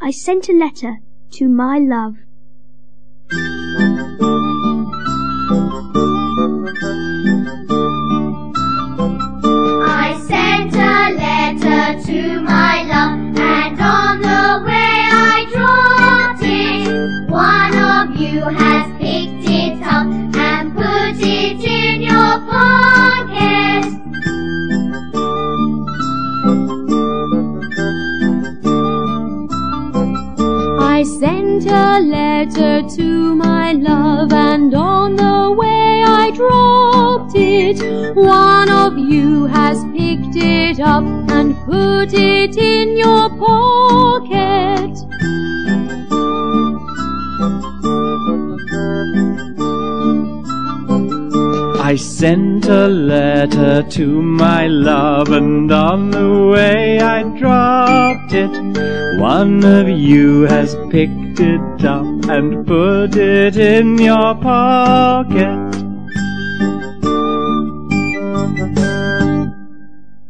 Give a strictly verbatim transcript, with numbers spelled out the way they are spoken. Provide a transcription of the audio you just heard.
I sent a letter to my love. I sent a letter to my love, and on the way I dropped it. One of you has picked it up and put it in your pocket. I sent a letter to my love, and on the way I dropped it. One of you has picked it up and put it in your pocket. I sent a letter to my love, and on the way I dropped it. One of you has picked it up and put it in your pocket.